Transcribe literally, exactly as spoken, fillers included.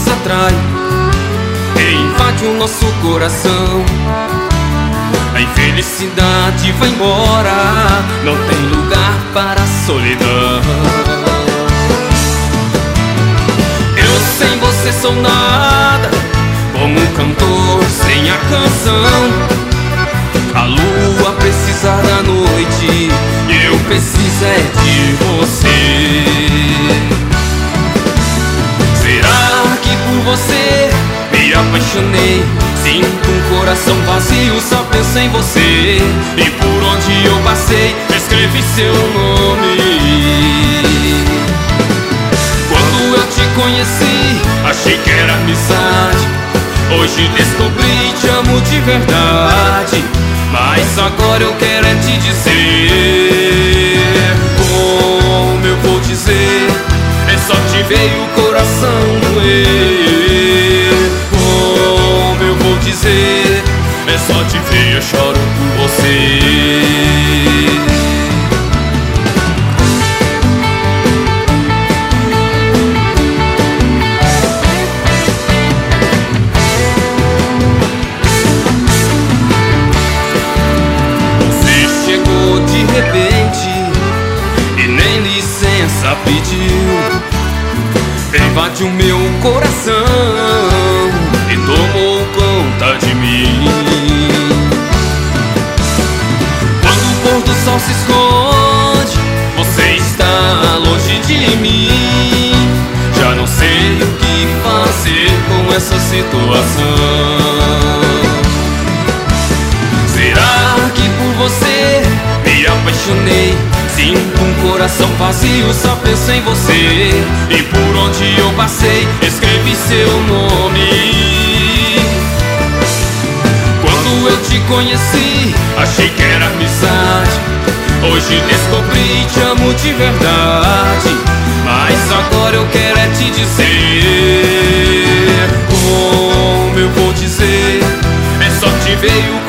nos atrai e invade o nosso coração. A infelicidade vai embora, não tem lugar para a solidão. Eu sem você sou nada, como um cantor sem a canção. A lua precisa da noite e eu preciso é de você. Será que por você me apaixonei? Sinto um coração vazio, só penso em você. E por onde eu passei, escrevi seu nome. Quando eu te conheci, achei que era amizade. Hoje descobri, te amo de verdade. Mas agora eu quero é te dizer, como eu vou dizer, é só te ver e o coração doer. Como eu vou dizer, é só te ver, eu choro por você. Pediu, invade o meu coração e tomou conta de mim. Quando o pôr do sol se esconde, você está longe de mim. Já não sei o que fazer com essa situação. Será que por você me apaixonei? Sinto um coração vazio, só penso em você. E por onde eu passei, escrevi seu nome. Quando eu te conheci, achei que era amizade. Hoje descobri, te amo de verdade. Mas agora eu quero é te dizer, como eu vou dizer, é só te ver e o